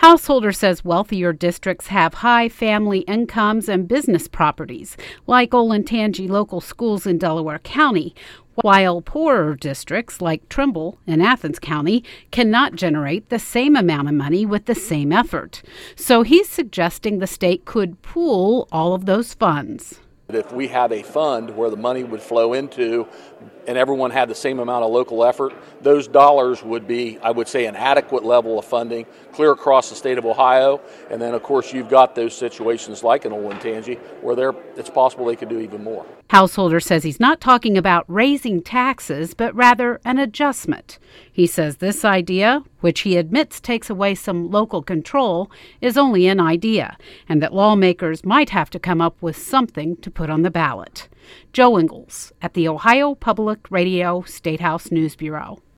Householder says wealthier districts have high family incomes and business properties, like Olentangy Local Schools in Delaware County, while poorer districts like Trimble in Athens County cannot generate the same amount of money with the same effort. So he's suggesting the state could pool all of those funds. If we had a fund where the money would flow into and everyone had the same amount of local effort, those dollars would be, I would say, an adequate level of funding clear across the state of Ohio. And then, of course, you've got those situations like in Olentangy where it's possible they could do even more. Householder says he's not talking about raising taxes, but rather an adjustment. He says this idea, which he admits takes away some local control, is only an idea, and that lawmakers might have to come up with something to put on the ballot. Joe Ingles at the Ohio Public Radio State House News Bureau.